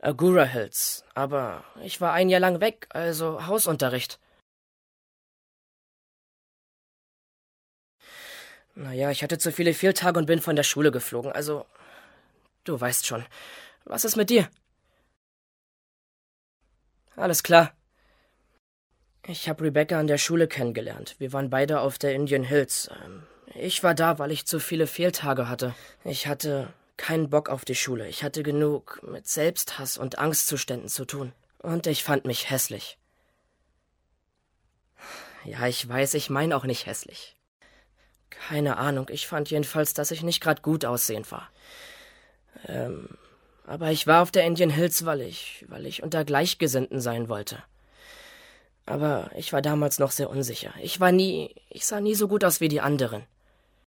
Agoura Hills. Aber ich war ein Jahr lang weg, also Hausunterricht. Naja, ich hatte zu viele Fehltage und bin von der Schule geflogen, also du weißt schon. Was ist mit dir? Alles klar. Ich habe Rebecca an der Schule kennengelernt. Wir waren beide auf der Indian Hills. Ich war da, weil ich zu viele Fehltage hatte. Ich hatte keinen Bock auf die Schule. Ich hatte genug mit Selbsthass und Angstzuständen zu tun. Und ich fand mich hässlich. Ja, ich weiß, ich meine auch nicht hässlich. Keine Ahnung, ich fand jedenfalls, dass ich nicht gerade gut aussehend war. Aber ich war auf der Indian Hills, weil ich unter Gleichgesinnten sein wollte. Aber ich war damals noch sehr unsicher. Ich sah nie so gut aus wie die anderen.